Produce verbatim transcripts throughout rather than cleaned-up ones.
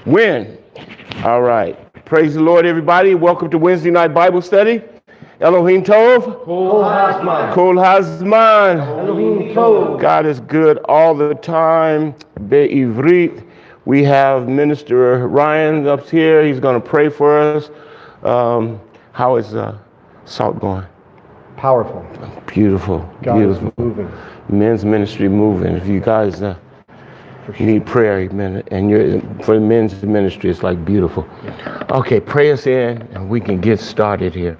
When? All right. Praise the Lord, everybody. Welcome to Wednesday night Bible study. Elohim Tov. Kol Hazman. Kol Hazman. Elohim Tov. God is good all the time. Be'ivrit. We have Minister Ryan up here. He's going to pray for us. Um, how is uh, Salt going? Powerful. Beautiful. God beautiful. is moving. Men's ministry moving. If you guys uh, sure. need prayer, amen, and you're for men's ministry, it's like beautiful. Yeah. Okay, pray us in, and we can get started here.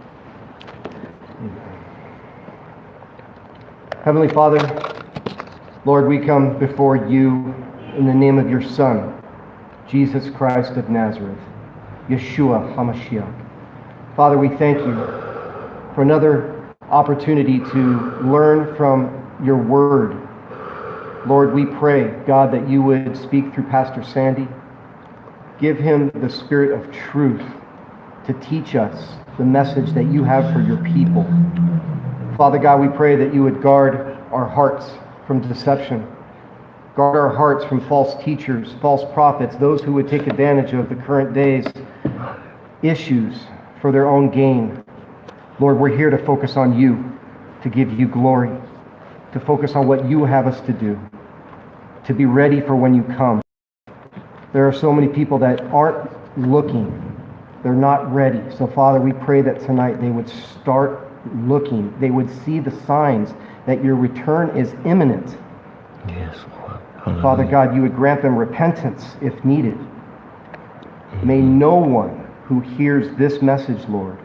Heavenly Father, Lord, we come before you in the name of your Son, Jesus Christ of Nazareth, Yeshua HaMashiach. Father, we thank you for another opportunity to learn from your word. Lord, we pray, God, that you would speak through Pastor Sandy. Give him the spirit of truth to teach us the message that you have for your people. Father God, we pray that you would guard our hearts from deception. Guard our hearts from false teachers, false prophets, those who would take advantage of the current day's issues for their own gain. Lord, we're here to focus on you, to give you glory, to focus on what you have us to do, to be ready for when you come. There are so many people that aren't looking. They're not ready. So, Father, we pray that tonight they would start looking. They would see the signs that your return is imminent. Yes, Lord. Father God, you would grant them repentance if needed. May no one who hears this message, Lord,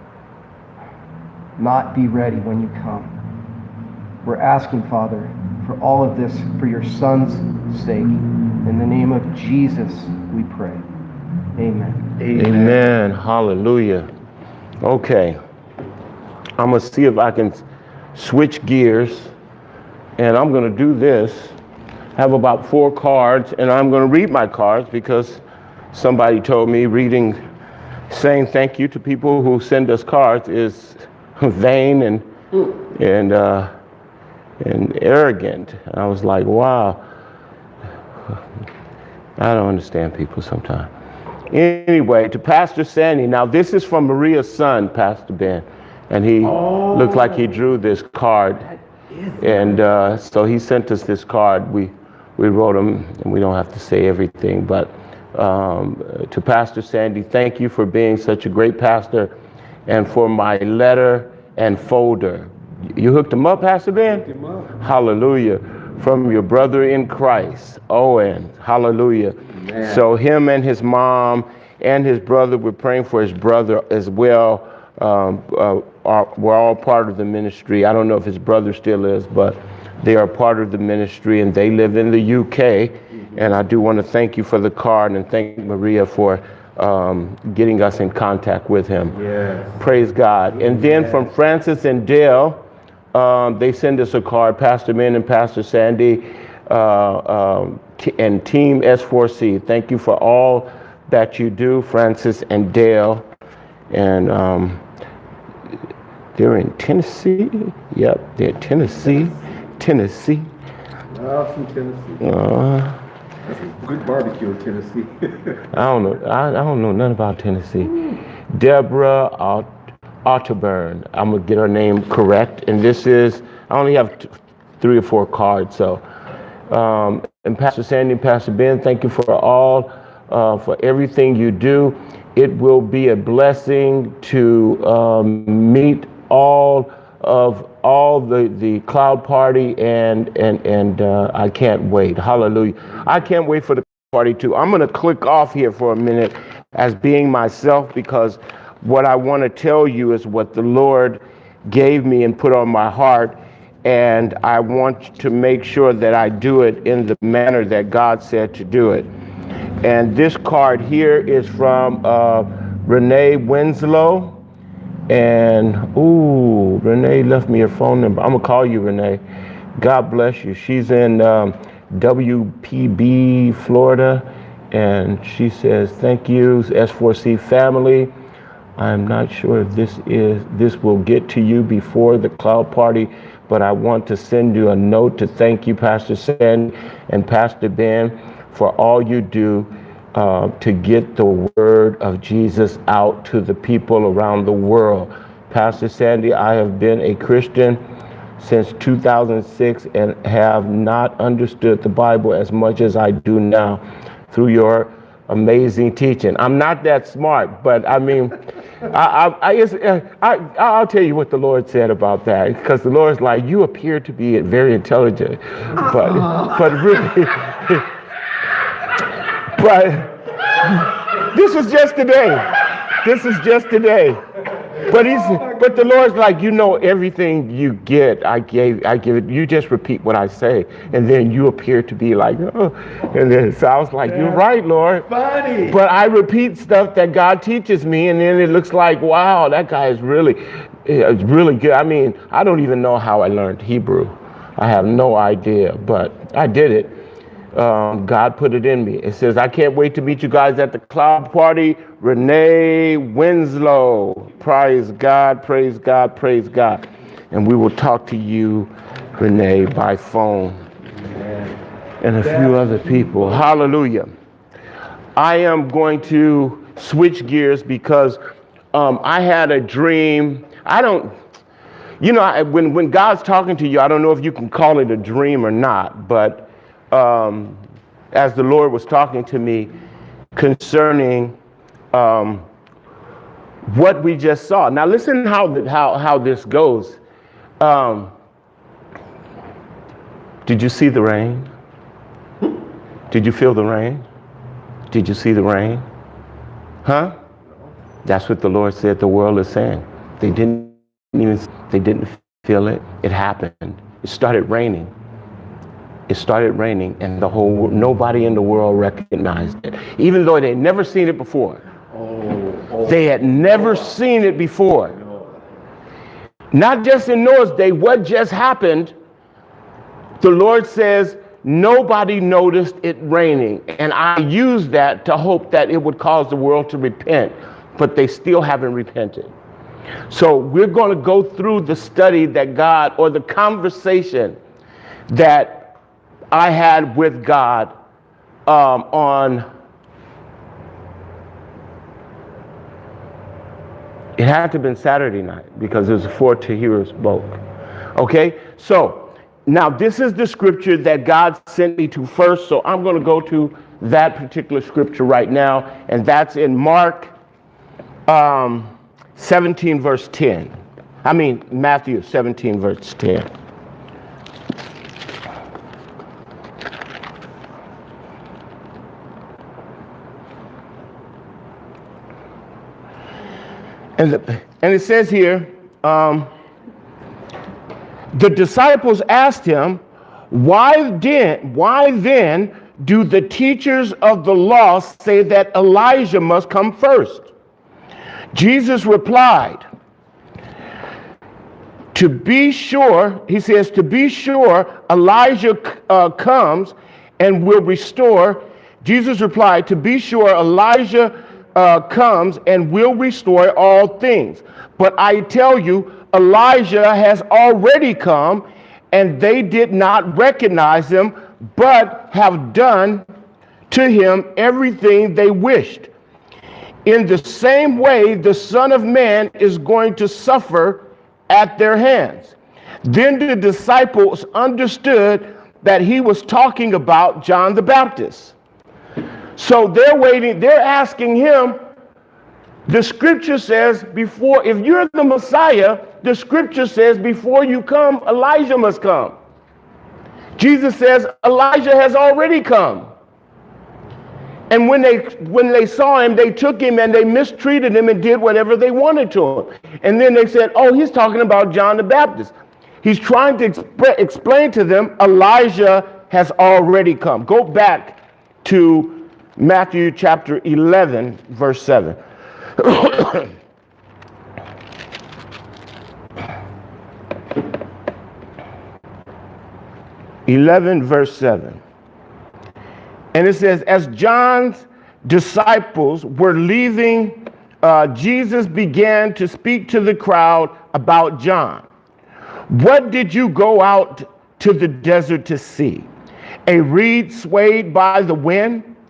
not be ready when you come. We're asking, Father, for all of this for your Son's sake. In the name of Jesus, we pray. Amen. Amen. Amen. Hallelujah. Okay. I'm going to see if I can switch gears. And I'm going to do this. I have about four cards, and I'm going to read my cards because somebody told me reading, saying thank you to people who send us cards is vain and and uh, and arrogant. And I was like, wow. I don't understand people sometimes. Anyway, to Pastor Sandy. Now, this is from Maria's son, Pastor Ben, and he oh. looked like he drew this card. And uh, so he sent us this card. We we wrote him, and we don't have to say everything. But um, to Pastor Sandy, thank you for being such a great pastor, and for my letter and folder. You hooked him up, Pastor Ben? Hooked him up. Hallelujah. From your brother in Christ, Owen. Hallelujah. Man. So him and his mom and his brother, we're praying for his brother as well. Um, uh, are, we're all part of the ministry. I don't know if his brother still is, but they are part of the ministry, and they live in the U K. Mm-hmm. And I do want to thank you for the card and thank Maria for um, getting us in contact with him. Yes. Praise God. And then yes. from Francis and Dale, um, they send us a card, Pastor Ben and Pastor Sandy, uh, um, t- and Team S four C. Thank you for all that you do, Francis and Dale. And um, they're in Tennessee. Yep, they're in Tennessee. Tennessee. Oh, from Tennessee. Uh, That's a good barbecue in Tennessee. I don't know. I, I don't know nothing about Tennessee. Mm. Deborah Ot- Otterburn. I'm gonna get her name correct. And this is. I only have t- three or four cards. So, um, and Pastor Sandy and Pastor Ben, thank you for all, uh, for everything you do. It will be a blessing to um, meet all of all the, the Cloud Party, and and and uh, I can't wait. Hallelujah. I can't wait for the party too. I'm going to click off here for a minute as being myself, because what I want to tell you is what the Lord gave me and put on my heart, and I want to make sure that I do it in the manner that God said to do it. And this card here is from uh, Renee Winslow. And, ooh, Renee left me her phone number. I'm going to call you, Renee. God bless you. She's in um, W P B, Florida. And she says, thank you, S four C family. I'm not sure if this is this will get to you before the Cloud Party, but I want to send you a note to thank you, Pastor Sandy and Pastor Ben, for all you do uh, to get the word of Jesus out to the people around the world. Pastor Sandy, I have been a Christian since two thousand six and have not understood the Bible as much as I do now through your amazing teaching. I'm not that smart, but I mean, I, I, I, just, I, I'll tell you what the Lord said about that, because the Lord's like, you appear to be very intelligent, but, but really, but this was just today. This is just today. But he's, but the Lord's like, you know, everything you get, I gave, I give it. You just repeat what I say, and then you appear to be like, oh, and then it sounds like, you're right, Lord. Funny. But I repeat stuff that God teaches me, and then it looks like, wow, that guy is really, it's really good. I mean, I don't even know how I learned Hebrew. I have no idea, but I did it. Um, God put it in me. It says, I can't wait to meet you guys at the cloud party. Renee Winslow. Praise God, praise God, praise God. And we will talk to you, Renee, by phone. And a few other people. Hallelujah. I am going to switch gears because um, I had a dream. I don't, you know, I, when, when God's talking to you, I don't know if you can call it a dream or not, but Um, as the Lord was talking to me concerning um, what we just saw. Now listen how how how this goes. Um, did you see the rain? Did you feel the rain? Did you see the rain? Huh? That's what the Lord said the world is saying. They didn't even they didn't feel it. It happened. It started raining. It started raining, and the whole nobody in the world recognized it, even though they'd never seen it before. Oh, oh. They had never seen it before. Not just in Noah's day, what just happened, the Lord says, nobody noticed it raining. And I used that to hope that it would cause the world to repent, but they still haven't repented. So we're going to go through the study that God, or the conversation that I had with God um, on, it had to have been Saturday night because it was before Tahira spoke. Okay, so now this is the scripture that God sent me to first, so I'm going to go to that particular scripture right now, and that's in Mark um, seventeen verse ten. I mean Matthew seventeen verse ten. And, the, and it says here, um, the disciples asked him, why then, why then do the teachers of the law say that Elijah must come first? Jesus replied, to be sure, he says, to be sure Elijah uh, comes and will restore. Jesus replied, to be sure Elijah Uh, comes and will restore all things. But I tell you, Elijah has already come, and they did not recognize him, but have done to him everything they wished. In the same way, the Son of Man is going to suffer at their hands. Then the disciples understood that he was talking about John the Baptist. So they're waiting, they're asking him, the scripture says before, if you're the Messiah, the scripture says before you come, Elijah must come. Jesus says Elijah has already come. And when they when they saw him, they took him and they mistreated him and did whatever they wanted to him. And then they said, oh, he's talking about John the Baptist. He's trying to exp- explain to them Elijah has already come. Go back to Matthew chapter eleven, verse seven. eleven, verse seven. And it says, as John's disciples were leaving, uh, Jesus began to speak to the crowd about John. What did you go out to the desert to see? A reed swayed by the wind?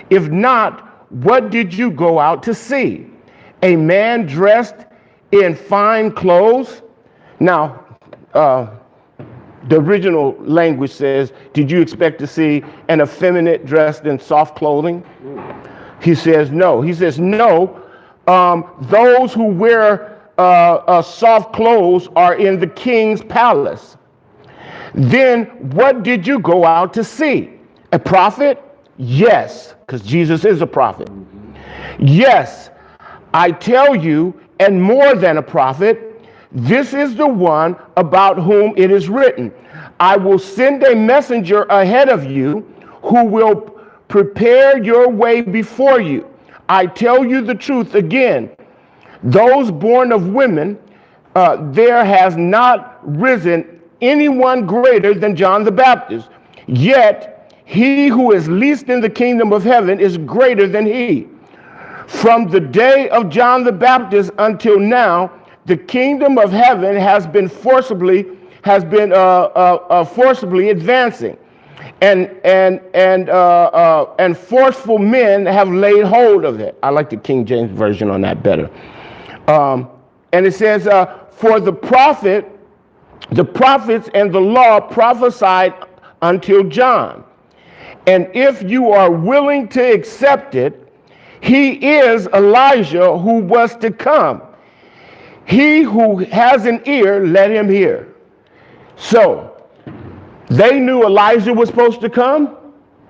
If not, what did you go out to see? A man dressed in fine clothes? Now, uh, the original language says, did you expect to see an effeminate dressed in soft clothing? He says, no. He says, no. Um, those who wear uh, uh, soft clothes are in the king's palace. Then what did you go out to see? A prophet? Yes, because Jesus is a prophet. Yes, I tell you, and more than a prophet, this is the one about whom it is written, I will send a messenger ahead of you who will prepare your way before you. I tell you the truth again, those born of women, uh, there has not risen anyone greater than John the Baptist. Yet he who is least in the kingdom of heaven is greater than he. From the day of John the Baptist until now, the kingdom of heaven has been forcibly has been uh, uh, uh, forcibly advancing, and and and uh, uh, and forceful men have laid hold of it. I like the King James version on that better. Um, and it says, uh, "For the prophet, the prophets and the law prophesied until John, and if you are willing to accept it, he is Elijah who was to come. He who has an ear, let him hear." So, they knew Elijah was supposed to come,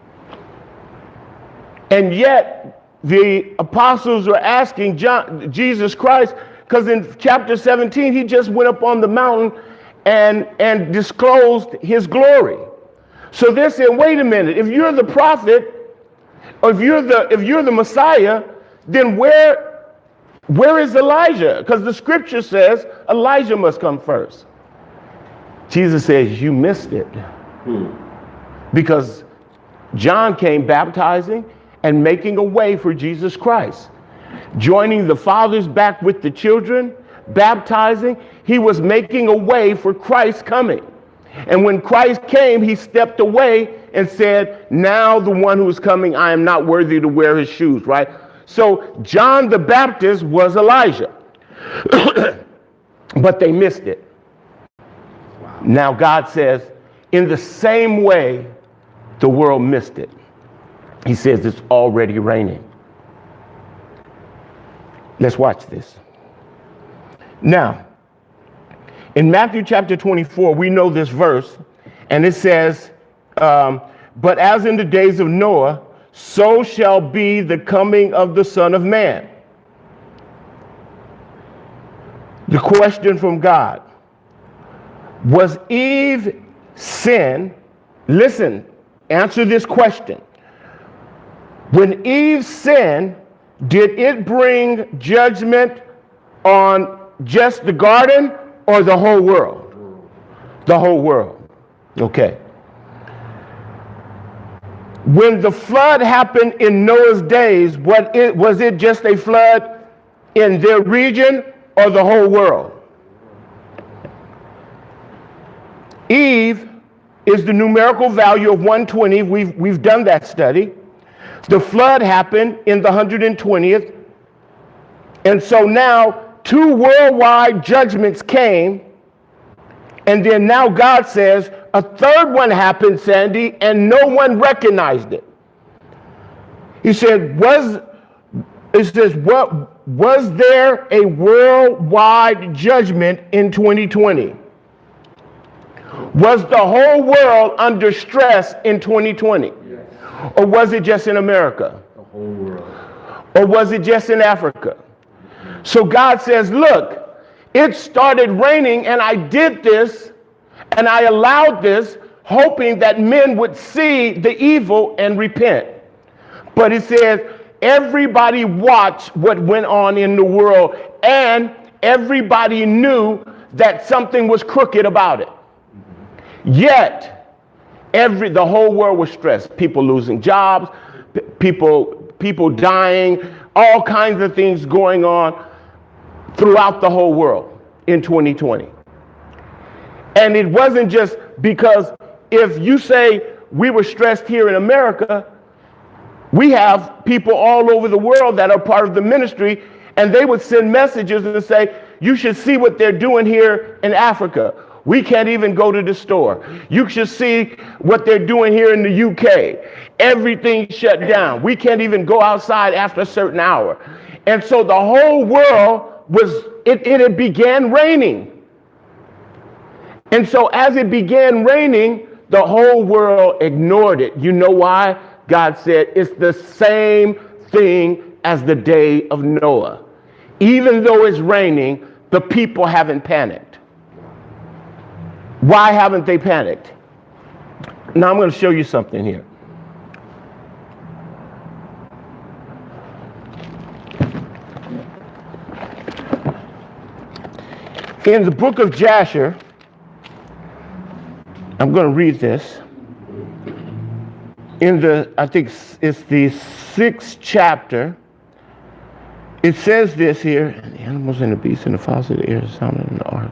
and yet the apostles were asking John, Jesus Christ, because in chapter seventeen, he just went up on the mountain and, and disclosed his glory. So they're saying, wait a minute, if you're the prophet, or if you're the, if you're the Messiah, then where, where is Elijah? Because the scripture says Elijah must come first. Jesus says, you missed it. Hmm. Because John came baptizing and making a way for Jesus Christ. Joining the fathers back with the children, baptizing, he was making a way for Christ's coming. And when Christ came, he stepped away and said, now the one who is coming, I am not worthy to wear his shoes, right? So John the Baptist was Elijah. But they missed it. Now God says, in the same way, the world missed it. He says it's already raining. Let's watch this. Now, in Matthew chapter twenty-four, we know this verse, and it says, um, but as in the days of Noah, so shall be the coming of the Son of Man. The question from God, was Eve sin? Listen, answer this question. When Eve sinned, did it bring judgment on just the garden or the whole world? The whole world. Okay. When the flood happened in Noah's days, what it, was it just a flood in their region or the whole world? Eve is the numerical value of one hundred twenty. We've, we've done that study. The flood happened in the one hundred twentieth. And so now two worldwide judgments came. And then now God says a third one happened, Sandy, and no one recognized it. He said, was, it says, what, was there a worldwide judgment in twenty twenty? Was the whole world under stress in twenty twenty? Yes. Or was it just in America? The whole world. Or was it just in Africa? Mm-hmm. So God says, look, it started raining and I did this and I allowed this hoping that men would see the evil and repent. But it says everybody watched what went on in the world and everybody knew that something was crooked about it. Yet, every the whole world was stressed. People losing jobs, p- people people dying, all kinds of things going on throughout the whole world in twenty twenty. And it wasn't just because if you say we were stressed here in America, We have people all over the world that are part of the ministry, and they would send messages and say, you should see what they're doing here in Africa. We can't even go to the store. You should see what they're doing here in the U K. Everything shut down. We can't even go outside after a certain hour. And so the whole world was, it, it, it began raining. And so as it began raining, the whole world ignored it. You know why? God said it's the same thing as the day of Noah. Even though it's raining, the people haven't panicked. Why haven't they panicked? Now I'm going to show you something here. In the book of Jasher, I'm going to read this. In the, I think it's the sixth chapter, it says this here, and the animals and the beasts and the fowls of the air, the sound of the ark.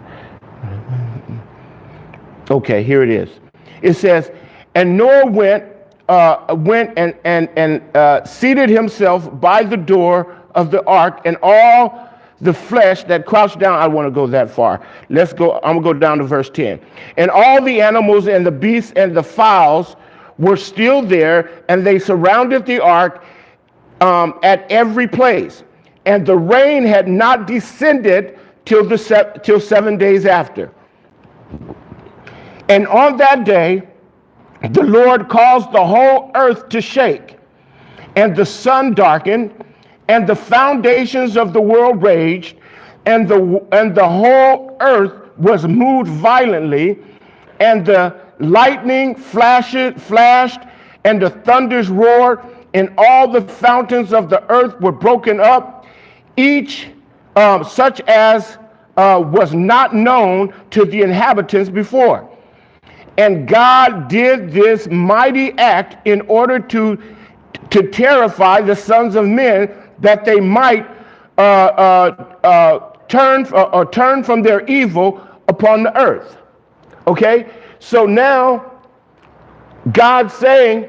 Okay, here it is. It says, and Noah went, uh, went and, and, and uh, seated himself by the door of the ark, and all the flesh that crouched down. I want to go that far. Let's go, I'm going to go down to verse ten. And all the animals and the beasts and the fowls were still there, and they surrounded the ark um, at every place. And the rain had not descended till the se- till seven days after. And on that day, the Lord caused the whole earth to shake, and the sun darkened, and the foundations of the world raged, and the and the whole earth was moved violently, and the lightning flashed, flashed, and the thunders roared, and all the fountains of the earth were broken up, each uh, such as uh, was not known to the inhabitants before. And God did this mighty act in order to, to terrify the sons of men, that they might uh, uh, uh, turn, uh, or turn from their evil upon the earth. Okay? So now, God's saying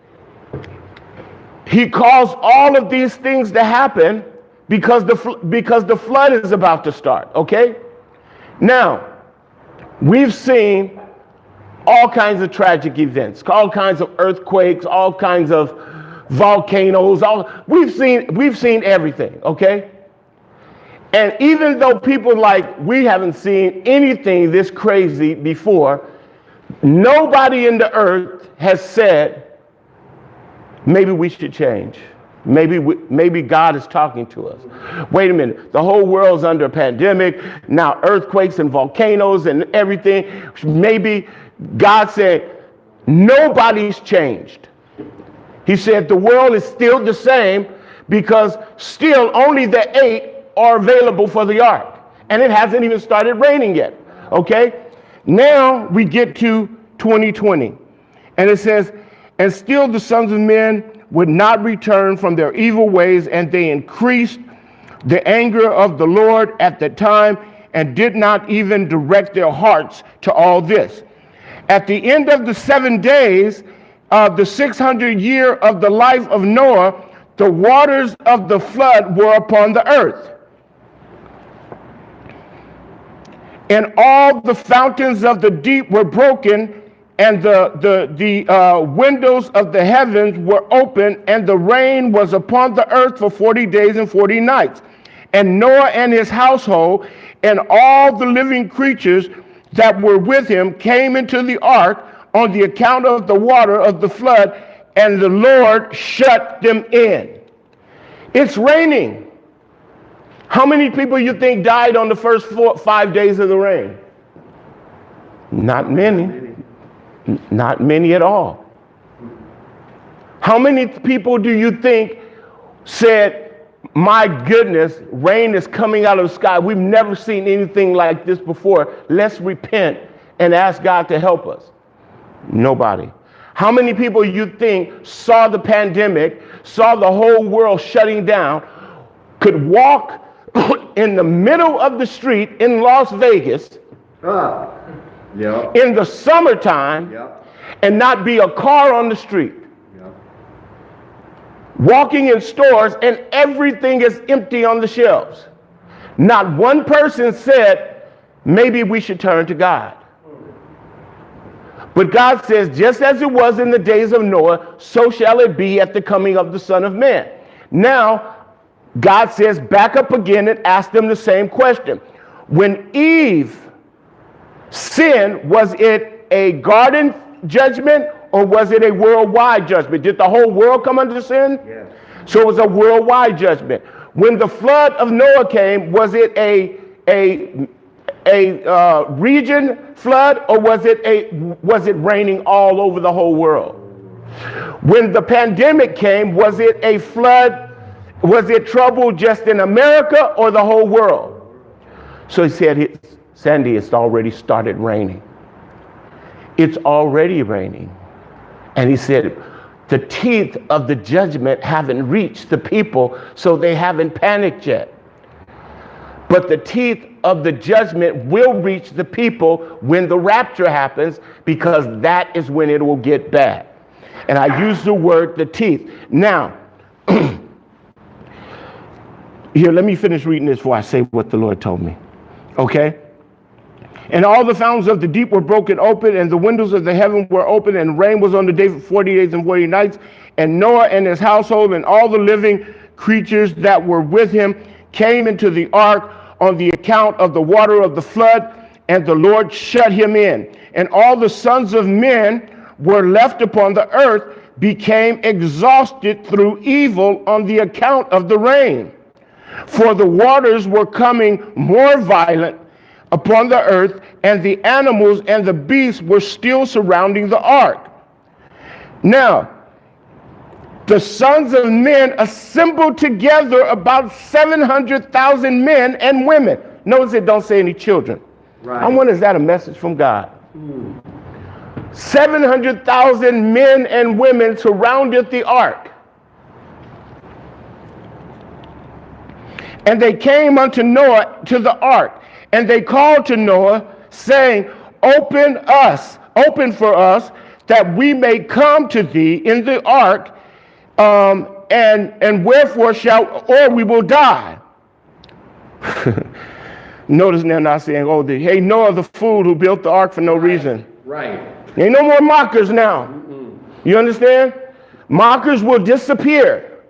he caused all of these things to happen because the, because the flood is about to start, okay? Now, we've seen all kinds of tragic events, all kinds of earthquakes, all kinds of volcanoes, all, we've seen, we've seen everything, okay? And even though people like, we haven't seen anything this crazy before, nobody in the earth has said, maybe we should change. Maybe we, maybe God is talking to us. Wait a minute, the whole world's under a pandemic, now earthquakes and volcanoes and everything. Maybe God said, nobody's changed. He said the world is still the same because still only the eight are available for the ark. And it hasn't even started raining yet, okay? Now we get to twenty twenty, and it says, and still the sons of men would not return from their evil ways, and they increased the anger of the Lord at the time, and did not even direct their hearts to all this. At the end of the seven days of the six hundred year of the life of Noah, the waters of the flood were upon the earth. And all the fountains of the deep were broken, and the, the, the uh, windows of the heavens were open, and the rain was upon the earth for forty days and forty nights. And Noah and his household and all the living creatures that were with him came into the ark on the account of the water of the flood, and the Lord shut them in. It's raining. How many people you think died on the first four, five days of the rain? Not many. Not many at all. How many people do you think said, my goodness, rain is coming out of the sky. We've never seen anything like this before. Let's repent and ask God to help us. Nobody. How many people you think saw the pandemic, saw the whole world shutting down, could walk in the middle of the street in Las Vegas Ah, yeah, in the summertime yeah, and not be a car on the street? yeah. walking in stores and everything is empty on the shelves. Not one person said, maybe we should turn to God. But God says, just as it was in the days of Noah, so shall it be at the coming of the Son of Man. Now, God says, back up again and ask them the same question. When Eve sinned, was it a garden judgment or was it a worldwide judgment? Did the whole world come under sin? Yes. So it was a worldwide judgment. When the flood of Noah came, was it a a a uh, region flood or was it a was it raining all over the whole world? When the pandemic came, was it a flood? Was it trouble just in America or the whole world? So he said, Sandy, it's already started raining. It's already raining. And he said, the teeth of the judgment haven't reached the people, so they haven't panicked yet. But the teeth of the judgment will reach the people when the rapture happens, because that is when it will get bad. And I use the word the teeth. Now, here, let me finish reading this before I say what the Lord told me. Okay? And all the fountains of the deep were broken open, and the windows of the heaven were open, and rain was on the day for forty days and forty nights. And Noah and his household and all the living creatures that were with him came into the ark on the account of the water of the flood, and the Lord shut him in. And all the sons of men were left upon the earth, became exhausted through evil on the account of the rain. For the waters were coming more violent upon the earth, and the animals and the beasts were still surrounding the ark. Now, the sons of men assembled together, about seven hundred thousand men and women. Notice it don't say any children. Right. I wonder, is that a message from God? Mm. seven hundred thousand men and women surrounded the ark. And they came unto Noah to the ark, and they called to Noah, saying, Open us, open for us, that we may come to thee in the ark, um, and and wherefore shall, or we will die. Notice they're not saying, oh, the, hey, Noah the fool who built the ark for no reason. Right. Ain't no more mockers now. Mm-mm. You understand? Mockers will disappear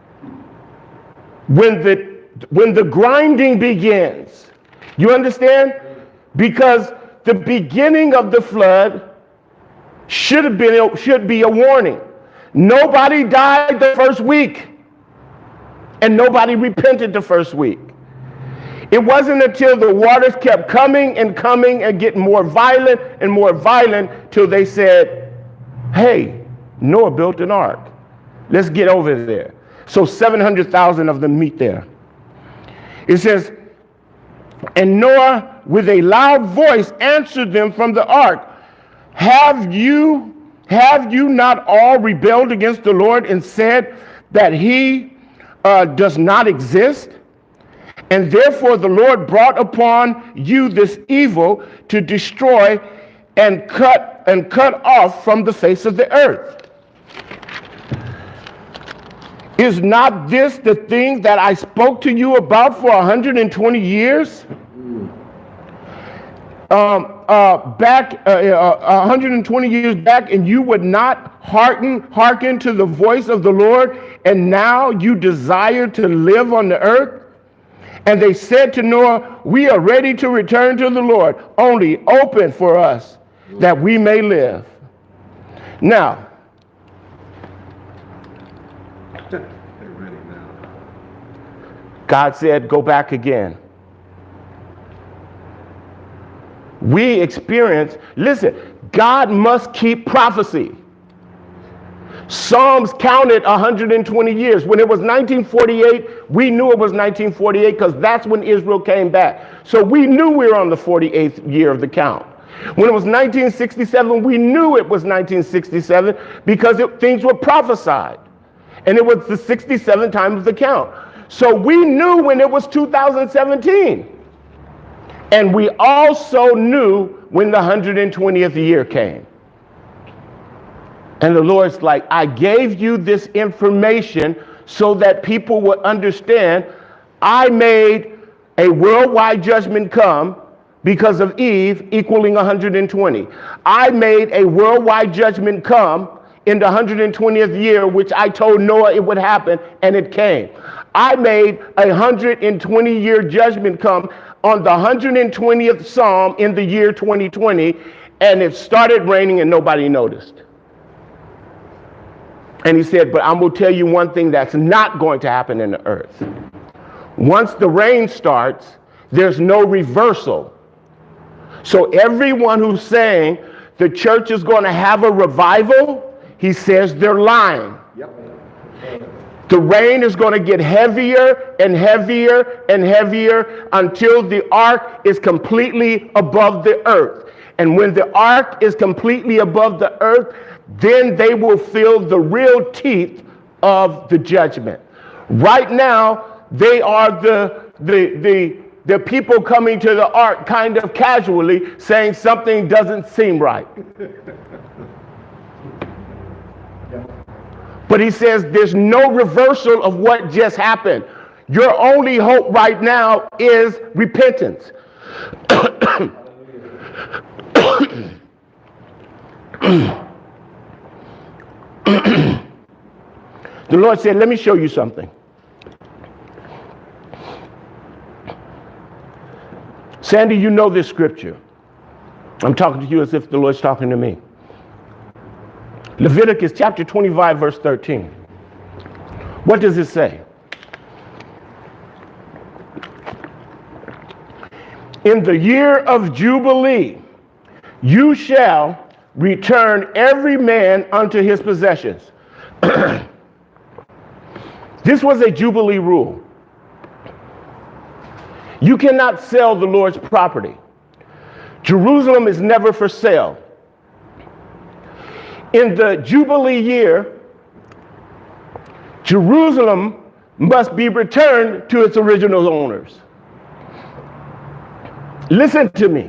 when the when the grinding begins. You understand? Because the beginning of the flood should have been should be a warning. Nobody died the first week, and nobody repented the first week. It wasn't until the waters kept coming and coming and getting more violent and more violent till they said, hey, Noah built an ark. Let's get over there. So seven hundred thousand of them meet there. It says, and Noah with a loud voice answered them from the ark, Have you, have you not all rebelled against the Lord and said that he uh, does not exist? And therefore the Lord brought upon you this evil to destroy and cut and cut off from the face of the earth. Is not this the thing that I spoke to you about for one hundred twenty years? Um, uh, back uh, uh, one hundred twenty years back, and you would not hearken, hearken to the voice of the Lord, and now you desire to live on the earth? And they said to Noah, we are ready to return to the Lord, only open for us that we may live. Now, God said, go back again. We experience, listen, God must keep prophecy. Psalms counted one hundred twenty years. When it was nineteen forty-eight, we knew it was nineteen forty-eight because that's when Israel came back. So we knew we were on the forty-eighth year of the count. When it was nineteen sixty-seven, we knew it was nineteen sixty-seven because it, things were prophesied. And it was the sixty-seventh time of the count. So we knew when it was two thousand seventeen. And we also knew when the one hundred twentieth year came. And the Lord's like, I gave you this information so that people would understand I made a worldwide judgment come because of Eve equaling one hundred twenty. I made a worldwide judgment come in the one hundred twentieth year, which I told Noah it would happen, and it came. I made a one hundred twenty year judgment come on the one hundred twentieth Psalm in the year twenty twenty, and it started raining and nobody noticed. And he said, but I'm going to tell you one thing that's not going to happen in the earth. Once the rain starts, there's no reversal. So everyone who's saying the church is going to have a revival, he says they're lying. Yep. The rain is going to get heavier and heavier and heavier until the ark is completely above the earth. And when the ark is completely above the earth, then they will feel the real teeth of the judgment. Right now, they are the, the, the, the people coming to the ark kind of casually saying something doesn't seem right. But he says there's no reversal of what just happened. Your only hope right now is repentance. The Lord said, let me show you something. Sandy, you know this scripture. I'm talking to you as if the Lord's talking to me. Leviticus chapter twenty-five, verse thirteen. What does it say? In the year of Jubilee, you shall return every man unto his possessions. This was a Jubilee rule. You cannot sell the Lord's property. Jerusalem is never for sale. In the Jubilee year, Jerusalem must be returned to its original owners. Listen to me.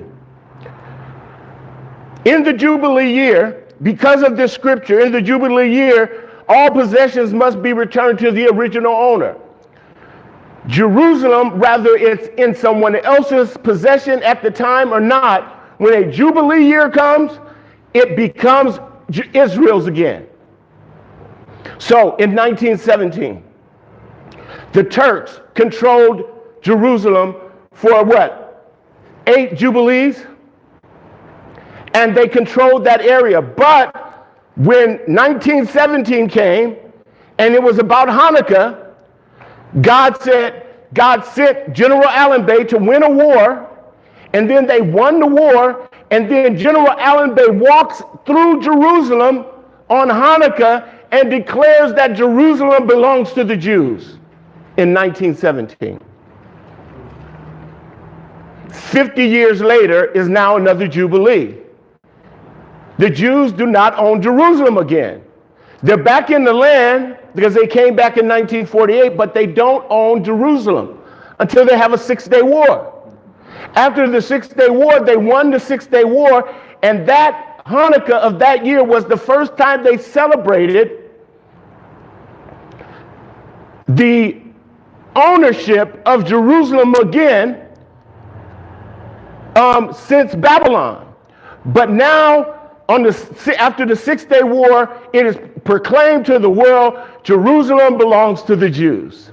In the Jubilee year, because of this scripture, in the Jubilee year, all possessions must be returned to the original owner. Jerusalem, whether it's in someone else's possession at the time or not, when a Jubilee year comes, it becomes Israel's again. So in nineteen seventeen, the Turks controlled Jerusalem for what? Eight Jubilees? And they controlled that area. But when nineteen seventeen came, and it was about Hanukkah, God said, God sent General Allenby to win a war, and then they won the war, and then General Allenby walks through Jerusalem on Hanukkah and declares that Jerusalem belongs to the Jews in nineteen seventeen. fifty years later is now another Jubilee. The Jews do not own Jerusalem again. They're back in the land because they came back in nineteen forty-eight, but they don't own Jerusalem until they have a six-day war. After the Six-Day War, they won the Six-Day War, and that Hanukkah of that year was the first time they celebrated the ownership of Jerusalem again um, since Babylon. But now, on the, after the Six-Day War, it is proclaimed to the world, Jerusalem belongs to the Jews.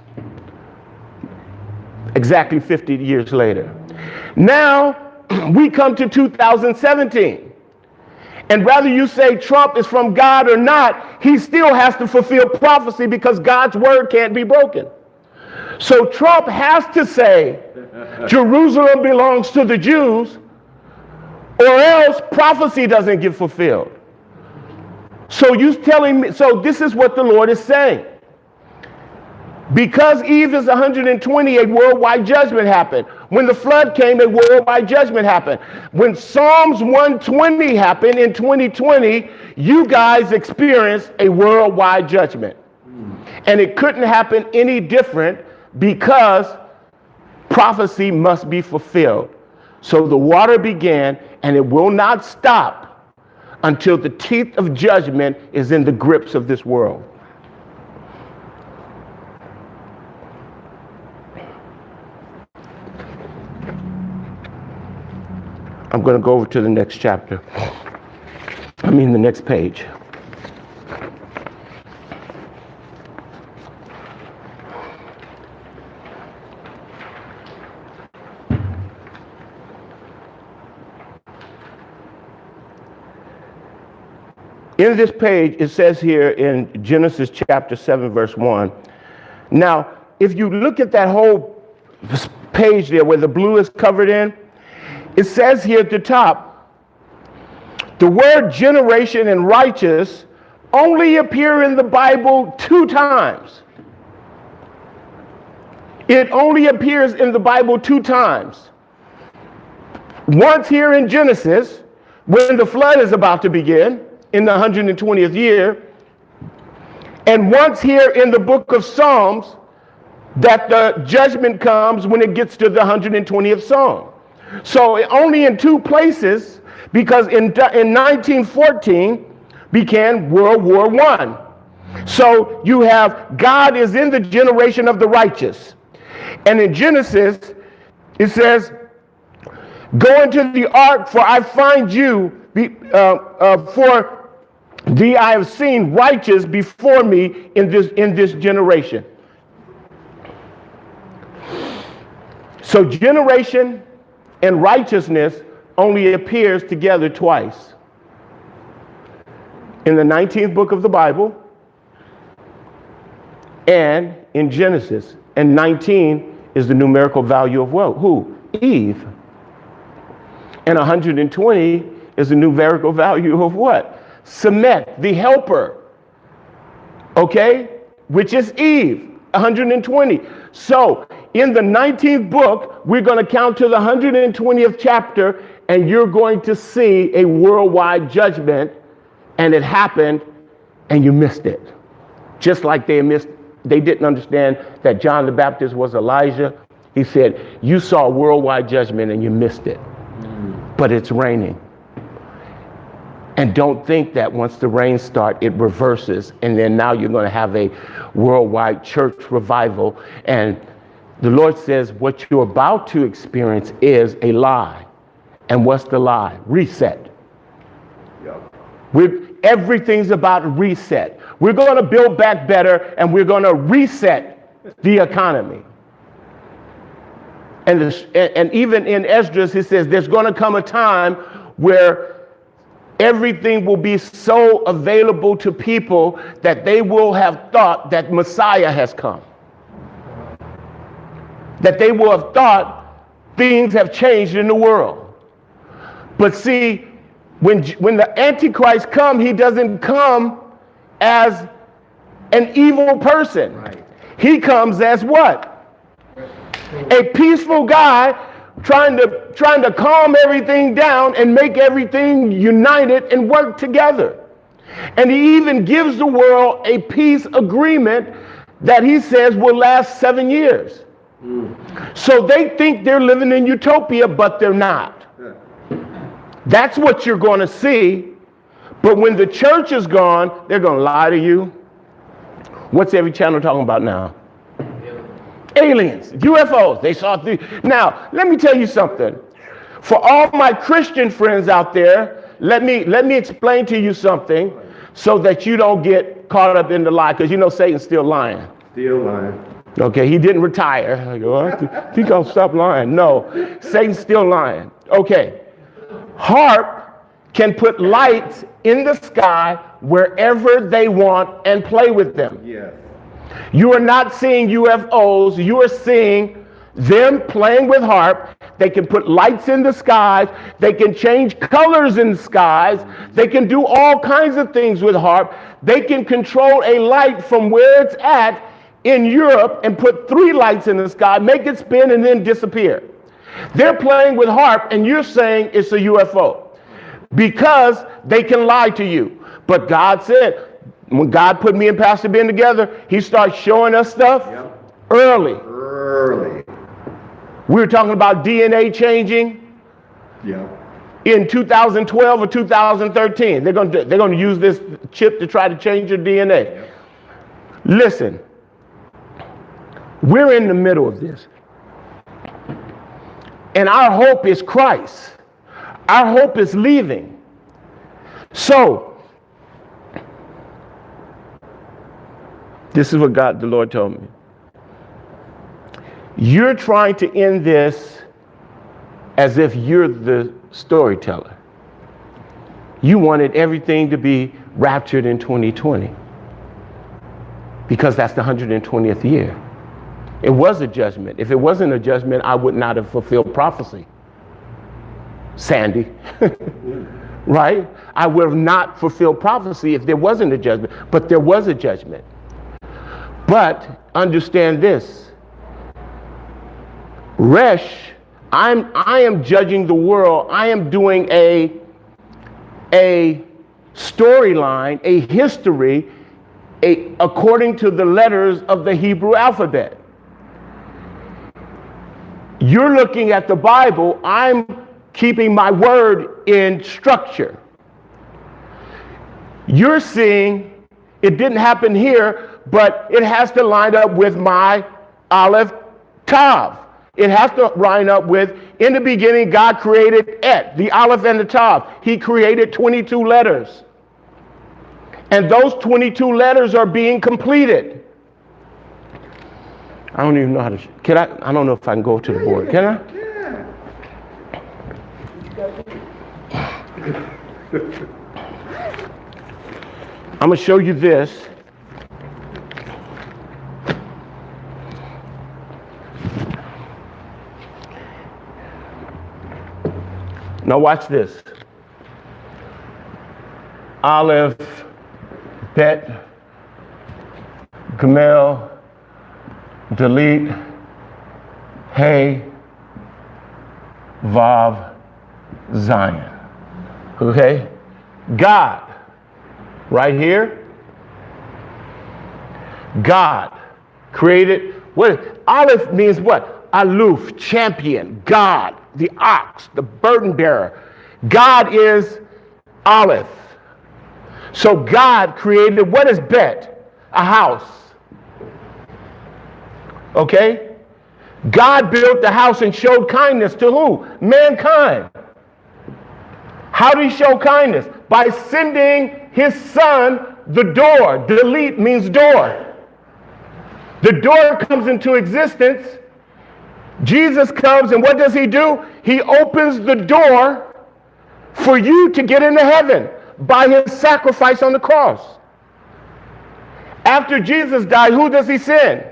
Exactly fifty years later. Now, we come to two thousand seventeen. And whether you say Trump is from God or not, he still has to fulfill prophecy because God's word can't be broken. So Trump has to say, Jerusalem belongs to the Jews, or else prophecy doesn't get fulfilled. So you telling me, so this is what the Lord is saying. Because Eve is one hundred twenty, a worldwide judgment happened. When the flood came, a worldwide judgment happened. When Psalms one twenty happened in twenty twenty, you guys experienced a worldwide judgment. And it couldn't happen any different because prophecy must be fulfilled. So the water began, and it will not stop until the teeth of judgment is in the grips of this world. I'm going to go over to the next chapter. I mean, the next page. In this page, it says here in Genesis chapter seven, verse one. Now, if you look at that whole page there where the blue is covered in, it says here at the top, the word generation and righteous only appear in the Bible two times. It only appears in the Bible two times. Once here in Genesis, when the flood is about to begin, in the one hundred twentieth year, and once here in the book of Psalms, that the judgment comes when it gets to the one hundred twentieth Psalm. So only in two places, because in, in nineteen fourteen began World War One. So you have God is in the generation of the righteous. And in Genesis, it says, go into the ark, for I find you, be, uh, uh, for thee I have seen righteous before me in this, in this generation. So generation and righteousness only appears together twice. In the nineteenth book of the Bible and in Genesis. And nineteen is the numerical value of what? Who? Eve. And one hundred twenty is the numerical value of what? Semet, the helper. Okay? Which is Eve. one hundred twenty. So in the nineteenth book, we're going to count to the one hundred twentieth chapter, and you're going to see a worldwide judgment, and it happened, and you missed it. Just like they missed, they didn't understand that John the Baptist was Elijah. He said, you saw worldwide judgment and you missed it, mm. but it's raining. And don't think that once the rains start, it reverses, and then now you're going to have a worldwide church revival. And the Lord says what you're about to experience is a lie. And what's the lie? Reset. Yep. We're, everything's about reset. We're going to build back better, and we're going to reset the economy. And, the, and even in Esdras, he says there's going to come a time where everything will be so available to people that they will have thought that Messiah has come. That they will have thought things have changed in the world. But see, when, when the Antichrist comes, he doesn't come as an evil person. Right. He comes as what? A peaceful guy trying to trying to calm everything down and make everything united and work together. And he even gives the world a peace agreement that he says will last seven years. Mm. So they think they're living in utopia, but they're not. Yeah. That's what you're going to see. But when the church is gone, they're going to lie to you. What's every channel talking about now? Aliens, U F Os, they saw through. Now, let me tell you something. For all my Christian friends out there, let me let me explain to you something so that you don't get caught up in the lie, because you know Satan's still lying. Still lying. Okay, he didn't retire. I go, I think I'll stop lying. No, Satan's still lying. Okay, HAARP can put lights in the sky wherever they want and play with them. Yeah. You are not seeing U F Os, you are seeing them playing with HAARP. They can put lights in the skies, they can change colors in the skies, they can do all kinds of things with HAARP. They can control a light from where it's at in Europe and put three lights in the sky, make it spin and then disappear. They're playing with HAARP and you're saying it's a U F O because they can lie to you. But God said, when God put me and Pastor Ben together, he starts showing us stuff yep. early. Early. We were talking about D N A changing. Yeah. in two thousand twelve or two thousand thirteen. They're going to, they're going to use this chip to try to change your D N A. Listen, we're in the middle of this. And our hope is Christ. Our hope is leaving. So, this is what God, the Lord told me. You're trying to end this as if you're the storyteller. You wanted everything to be raptured in twenty twenty because that's the one hundred twentieth year. It was a judgment. If it wasn't a judgment, I would not have fulfilled prophecy. Sandy, right? I would have not fulfilled prophecy if there wasn't a judgment, but there was a judgment. But understand this, Resh, I'm, I am judging the world. I am doing a, a storyline, a history, a, according to the letters of the Hebrew alphabet. You're looking at the Bible. I'm keeping my word in structure. You're seeing it didn't happen here, but it has to line up with my Aleph Tav. It has to line up with, in the beginning, God created Et, the Aleph and the Tav. He created twenty-two letters. And those twenty-two letters are being completed. I don't even know how to, can I, I don't know if I can go to the board. Can I? I'm going to show you this. Now watch this. Aleph, Bet, Gimel, Delete, Hey, Vav, Zion. Okay? God, right here. God created, what? Aleph means what? Aloof, champion, God, the ox, the burden bearer. God is Aleph. So God created, what is Bet? A house. Okay? God built the house and showed kindness to who? Mankind. How did he show kindness? By sending his son the door. Delete means door. The door comes into existence. Jesus comes, and what does he do? He opens the door for you to get into heaven by his sacrifice on the cross. After Jesus died, who does he send?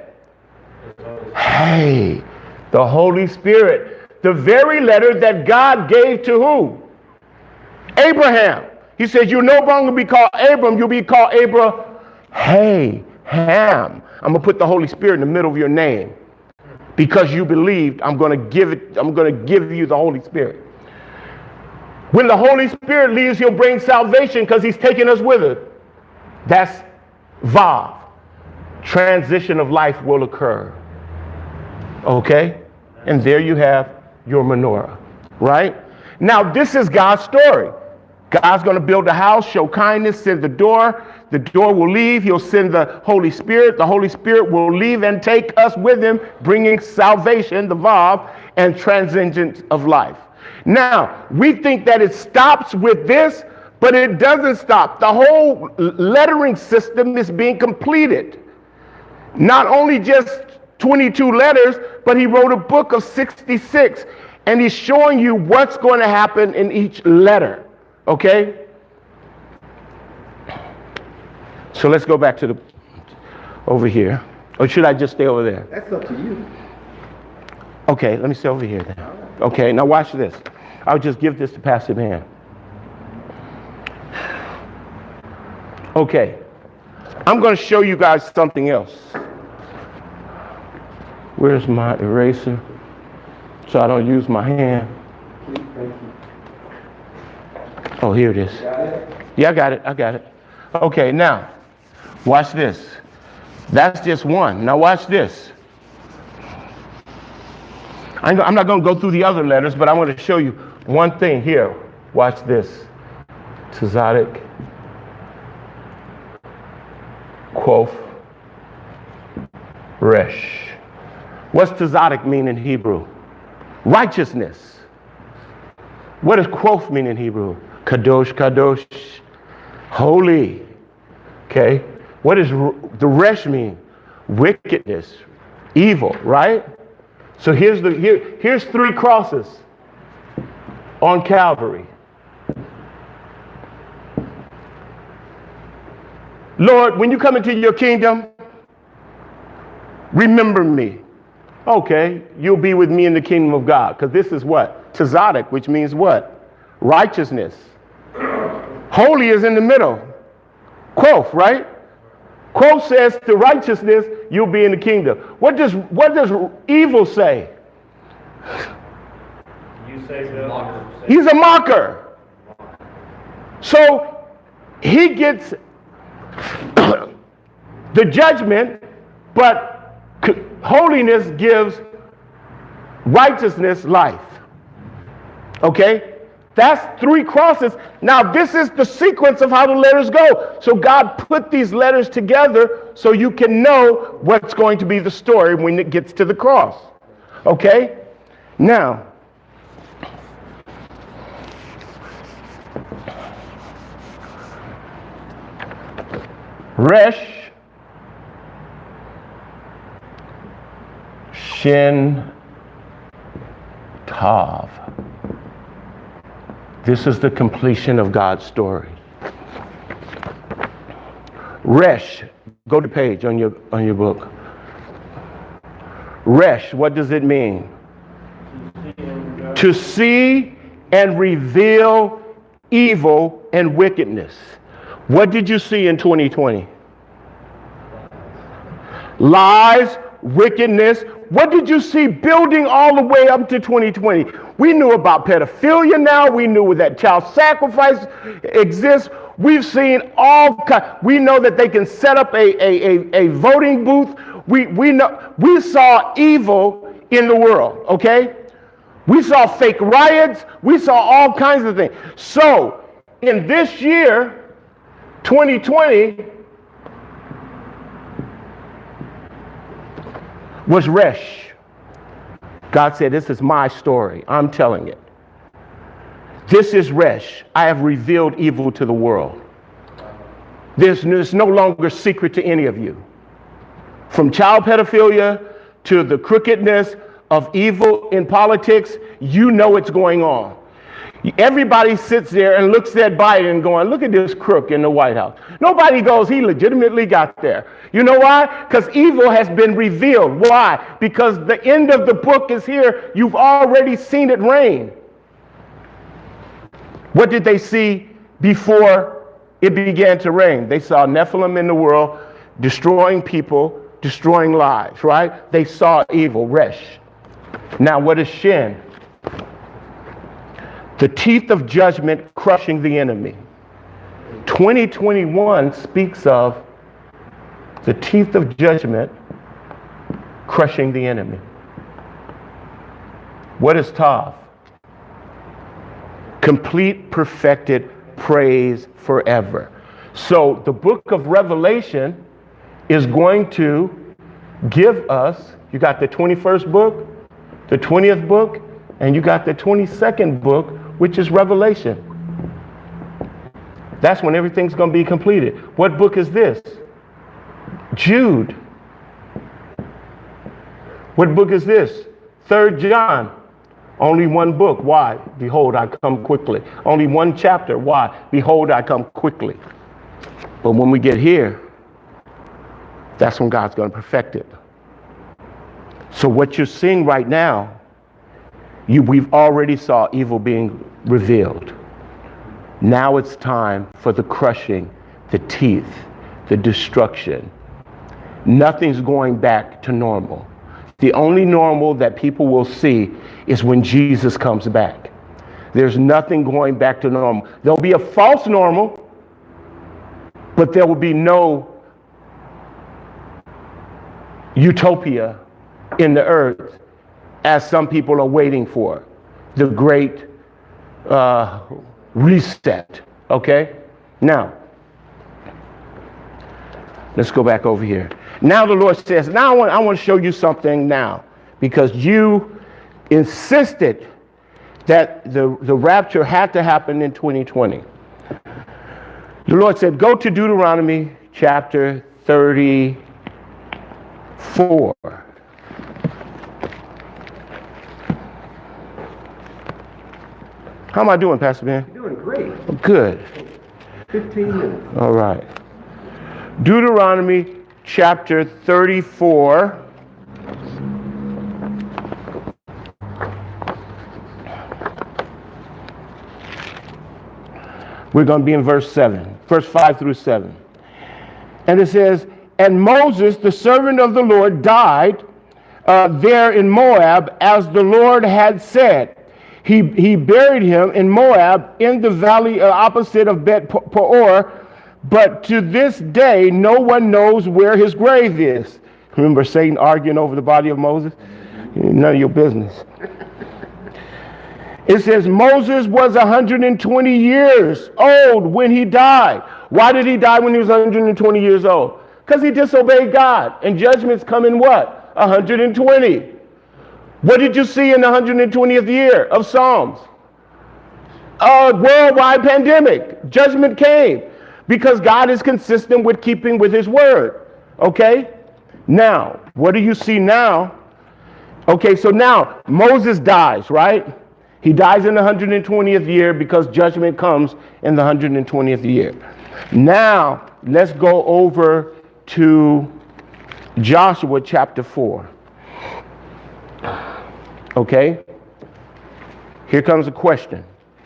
Hey, the Holy Spirit. The very letter that God gave to who? Abraham. He says, you'll no longer be called Abram, you'll be called Abraham. Hey, Ham. I'm going to put the Holy Spirit in the middle of your name. Because you believed, I'm going to give it, I'm going to give you the Holy Spirit. When the Holy Spirit leaves, he'll bring salvation because he's taking us with it. That's Vav. Transition of life will occur. Okay? And there you have your menorah. Right? Now, this is God's story. God's going to build a house, show kindness, send the door. The door will leave. He'll send the Holy Spirit. The Holy Spirit will leave and take us with him, bringing salvation, the Vav, and transcendence of life. Now, we think that it stops with this, but it doesn't stop. The whole lettering system is being completed. Not only just twenty-two letters, but he wrote a book of sixty-six, and he's showing you what's going to happen in each letter. Okay? So let's go back to the, over here. Or should I just stay over there? That's up to you. Okay, let me stay over here then. Okay, now watch this. I'll just give this to Pastor Dan. Okay, I'm going to show you guys something else. Where's my eraser? So I don't use my hand. Oh, here it is. Yeah, I got it. I got it. Okay, now, watch this. That's just one. Now watch this. I'm not going to go through the other letters, but I'm going to show you one thing here. Watch this. Tzadik, Quoth, Resh. What's Tzadik mean in Hebrew? Righteousness. What does Quoth mean in Hebrew? Kadosh, Kadosh, holy. Okay. What does the Resh mean? Wickedness, evil, right? So here's the here, here's three crosses on Calvary. Lord, when you come into your kingdom, remember me. Okay, you'll be with me in the kingdom of God. Because this is what? Tzadik, which means what? Righteousness. Holy is in the middle. Quoth, right? Quoth says to righteousness, you'll be in the kingdom. What does what does evil say? You say so. He's a mocker. So he gets the judgment, but holiness gives righteousness life. Okay? That's three crosses. Now, this is the sequence of how the letters go. So God put these letters together so you can know what's going to be the story when it gets to the cross. Okay? Now, Resh, Shin, Tav. This is the completion of God's story. Resh, go to page on your on your book. Resh, what does it mean? To see and reveal evil and wickedness. What did you see in twenty twenty? Lies, wickedness. What did you see building all the way up to twenty twenty? We knew about pedophilia now. We knew that child sacrifice exists. We've seen all kinds. We know that they can set up a, a, a, a voting booth. We, we, know, we saw evil in the world, okay? We saw fake riots. We saw all kinds of things. So in this year, twenty twenty, was Resh. God said, this is my story. I'm telling it. This is Resh. I have revealed evil to the world. There's, there's no longer secret to any of you. From child pedophilia to the crookedness of evil in politics, you know what's going on. Everybody sits there and looks at Biden going, look at this crook in the White House. Nobody goes, he legitimately got there. You know why? Because evil has been revealed. Why? Because the end of the book is here. You've already seen it reign. What did they see before it began to reign? They saw Nephilim in the world, destroying people, destroying lives, right? They saw evil, Resh. Now, what is Shin? The teeth of judgment crushing the enemy. twenty twenty-one speaks of the teeth of judgment crushing the enemy. What is Tav? Complete, perfected, praise forever. So the book of Revelation is going to give us, you got the twenty-first book, the twentieth book, and you got the twenty-second book, which is Revelation. That's when everything's going to be completed. What book is this? Jude. What book is this? Third John. Only one book. Why? Behold, I come quickly. Only one chapter. Why? Behold, I come quickly. But when we get here, that's when God's going to perfect it. So what you're seeing right now, You, we've already saw evil being revealed. Now it's time for the crushing, the teeth, the destruction. Nothing's going back to normal. The only normal that people will see is when Jesus comes back. There's nothing going back to normal. There'll be a false normal, but there will be no utopia in the earth, as some people are waiting for. The great, uh, reset. Okay? Now, let's go back over here. Now the Lord says, now I want, I want to show you something now, because you insisted that the, the rapture had to happen in twenty twenty. The Lord said, go to Deuteronomy chapter thirty-four. How am I doing, Pastor Ben? You're doing great. Good. fifteen minutes. All right. Deuteronomy chapter thirty-four. We're going to be in verse seven, verse five through seven. And it says, and Moses, the servant of the Lord, died uh, there in Moab, as the Lord had said. He, he buried him in Moab in the valley uh, opposite of Bet Peor, but to this day no one knows where his grave is. Remember Satan arguing over the body of Moses? None of your business. It says Moses was one hundred twenty years old when he died. Why did he die when he was one hundred twenty years old? Because he disobeyed God, and judgments come in what? one hundred twenty. What did you see in the one hundred twentieth year of Psalms? A worldwide pandemic. Judgment came because God is consistent with keeping with his word. Okay? Now, what do you see now? Okay, so now Moses dies, right? He dies in the one hundred twentieth year because judgment comes in the one hundred twentieth year. Now, let's go over to Joshua chapter four. Okay? Here comes a question.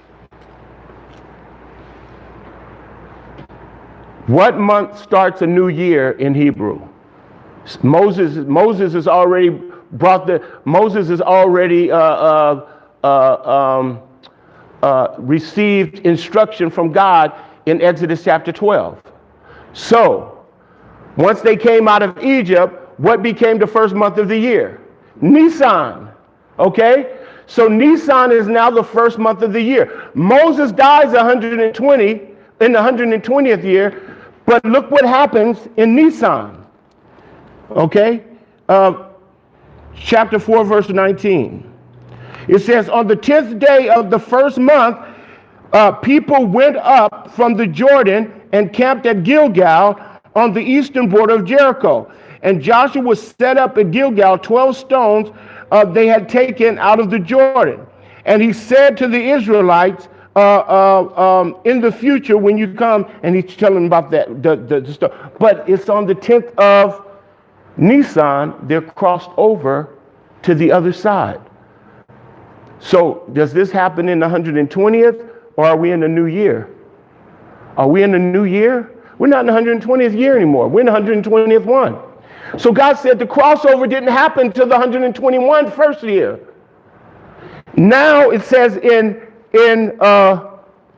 What month starts a new year in Hebrew? Moses, Moses has already brought the, Moses has already uh, uh, uh, um, uh, received instruction from God in Exodus chapter twelve. So, once they came out of Egypt, what became the first month of the year? Nisan. Okay? So Nisan is now the first month of the year. Moses dies one hundred twenty in the one hundred twentieth year, but look what happens in Nisan. Okay? Uh, chapter four, verse nineteen. It says, on the tenth day of the first month, uh, people went up from the Jordan and camped at Gilgal on the eastern border of Jericho. And Joshua set up at Gilgal twelve stones uh, they had taken out of the Jordan. And he said to the Israelites, uh, uh, um, in the future when you come, and he's telling about that, the, the, the stuff. But it's on the tenth of Nisan, they're crossed over to the other side. So does this happen in the one hundred twentieth, or are we in the new year? Are we in the new year? We're not in the one hundred twentieth year anymore. We're in the one hundred twentieth one. So God said the crossover didn't happen till the one hundred twenty-one first year. Now it says in in uh,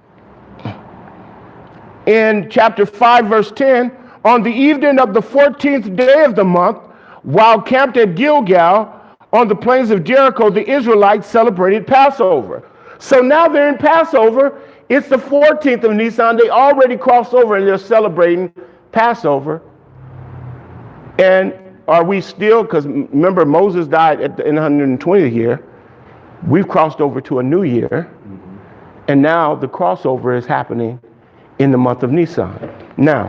in chapter five, verse ten, on the evening of the fourteenth day of the month, while camped at Gilgal on the plains of Jericho, the Israelites celebrated Passover. So now they're in Passover. It's the fourteenth of Nisan. They already crossed over and they're celebrating Passover. And are we still, because remember Moses died at the, in the one hundred twentieth year. We've crossed over to a new year. Mm-hmm. And now the crossover is happening in the month of Nisan. Now,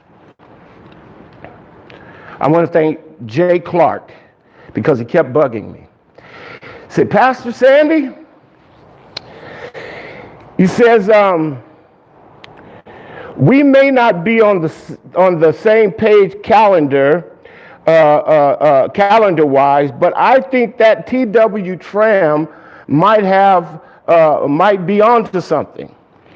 I want to thank Jay Clark because he kept bugging me. He said, Pastor Sandy, he says, um, we may not be on the on the same page calendar, uh, uh, uh, calendar-wise, but I think that T W Tram might have uh, might be onto something.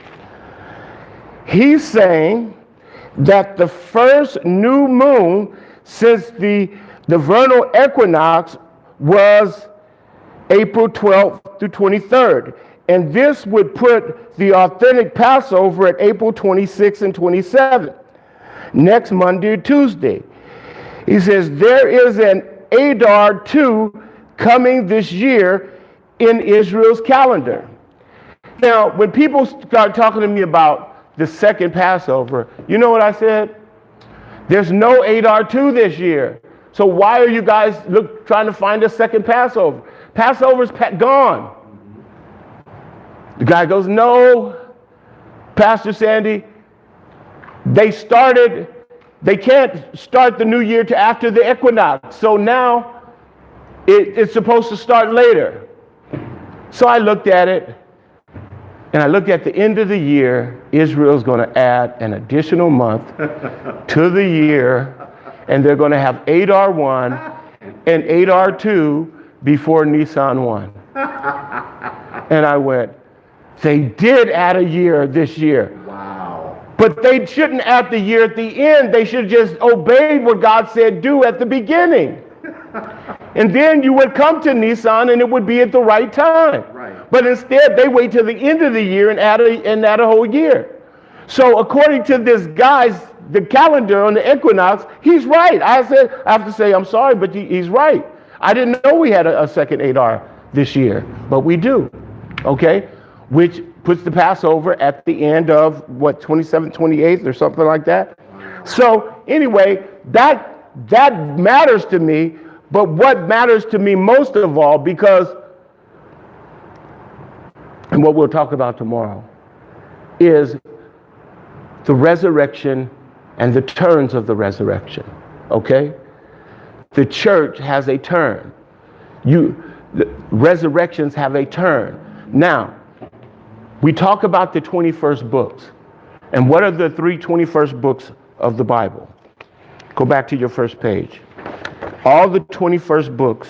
He's saying that the first new moon since the the vernal equinox was April twelfth through twenty-third. And this would put the authentic Passover at April twenty-sixth and twenty-seventh, next Monday or Tuesday. He says, there is an Adar two coming this year in Israel's calendar. Now, when people start talking to me about the second Passover, you know what I said? There's no Adar two this year. So why are you guys look, trying to find a second Passover? Passover's pa- gone. The guy goes, no, Pastor Sandy, they started, they can't start the new year to after the equinox. So now it, it's supposed to start later. So I looked at it, and I looked at the end of the year. Israel's going to add an additional month to the year, and they're going to have Adar one and Adar two before Nisan one. And I went, they did add a year this year. Wow. But they shouldn't add the year at the end. They should just obey what God said do at the beginning. And then you would come to Nisan and it would be at the right time. Right. But instead, they wait till the end of the year and add a, and add a whole year. So according to this guy's, the calendar on the equinox, he's right. I said, I have to say, I'm sorry, but he, he's right. I didn't know we had a, a second Adar this year, but we do. Okay? Which puts the Passover at the end of, what, twenty-seventh, twenty-eighth or something like that. So anyway, that that matters to me. But what matters to me most of all, because, and what we'll talk about tomorrow, is the resurrection and the turns of the resurrection, okay? The church has a turn. You, the resurrections have a turn. Now, we talk about the twenty-first books. And what are the three twenty-first books of the Bible? Go back to your first page. All the twenty-first books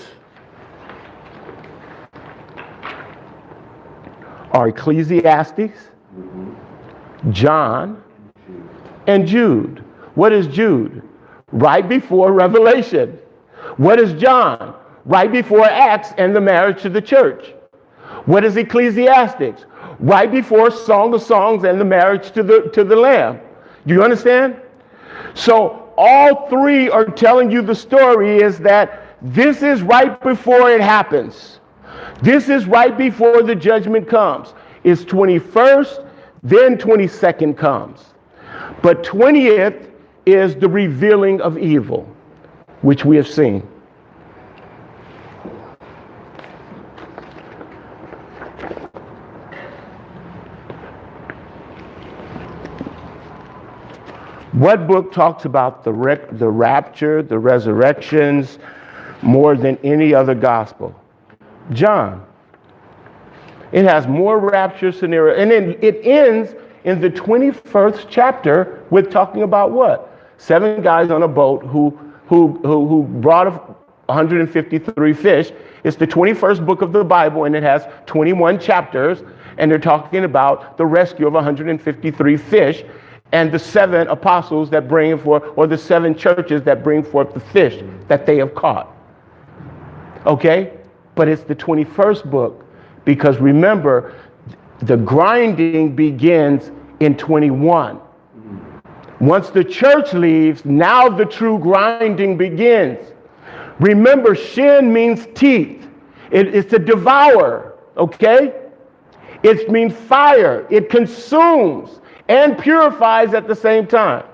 are Ecclesiastes, John, and Jude. What is Jude? Right before Revelation. What is John? Right before Acts and the marriage to the church. What is Ecclesiastes? Right before Song of Songs and the marriage to the, to the Lamb. Do you understand? So all three are telling you the story is that this is right before it happens. This is right before the judgment comes. It's twenty-first, then twenty-second comes. But twentieth is the revealing of evil, which we have seen. What book talks about the rec- the rapture, the resurrections, more than any other gospel? John. It has more rapture scenario. And then it ends in the twenty-first chapter with talking about what? Seven guys on a boat who, who, who, who brought one hundred fifty-three fish. It's the twenty-first book of the Bible, and it has twenty-one chapters. And they're talking about the rescue of one hundred fifty-three fish. And the seven apostles that bring forth, or the seven churches that bring forth the fish that they have caught. Okay? But it's the twenty-first book, because remember, the grinding begins in twenty-one. Once the church leaves, now the true grinding begins. Remember, shin means teeth. It, it's to devour, okay? It means fire. It consumes and purifies at the same time.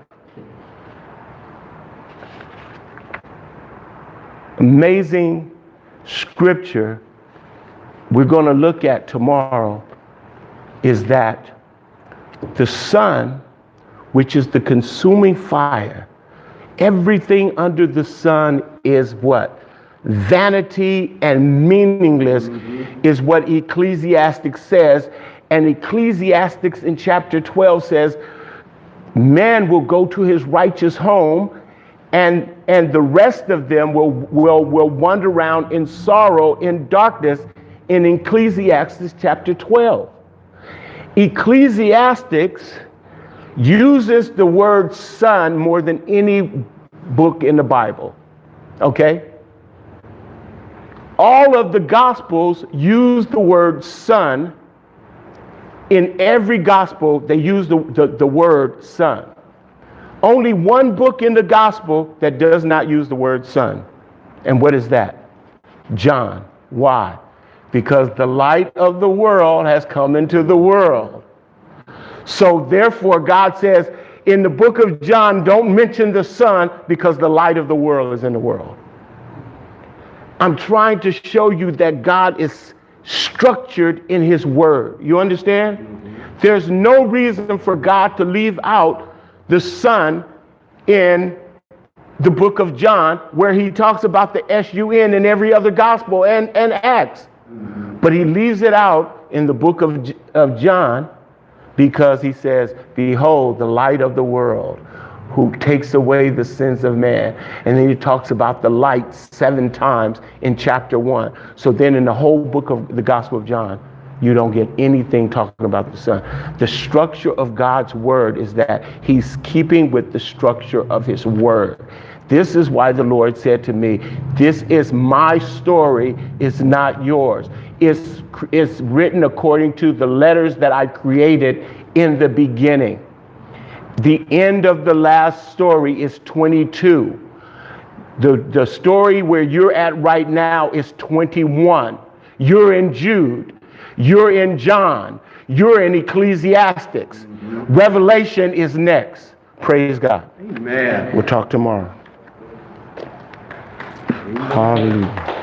Amazing scripture we're going to look at tomorrow is that the sun, which is the consuming fire, everything under the sun is what? Vanity and meaningless, mm-hmm. is what Ecclesiastes says. And Ecclesiastes in chapter twelve says, man will go to his righteous home, and, and the rest of them will, will, will wander around in sorrow, in darkness, in Ecclesiastes chapter twelve. Ecclesiastes uses the word sun more than any book in the Bible, okay? All of the Gospels use the word sun. In every gospel, they use the, the, the word son. Only one book in the gospel that does not use the word son. And what is that? John. Why? because the light of the world has come into the world. So therefore, God says in the book of John, don't mention the Son because the light of the world is in the world. I'm trying to show you that God is structured in his word. You understand? Mm-hmm. There's no reason for God to leave out the Son in the book of John, where he talks about the S U N in every other gospel and, and Acts. Mm-hmm. But he leaves it out in the book of, of John because he says, behold, the light of the world, who takes away the sins of man. And then he talks about the light seven times in chapter one. So then in the whole book of the Gospel of John, you don't get anything talking about the Son. The structure of God's word is that he's keeping with the structure of his word. This is why the Lord said to me, this is my story, it's not yours. It's, it's written according to the letters that I created in the beginning. The end of the last story is twenty-two. The, the story where you're at right now is twenty-one. You're in Jude. You're in John. You're in Ecclesiastics. Mm-hmm. Revelation is next. Praise God. Amen. We'll talk tomorrow. Amen. Hallelujah.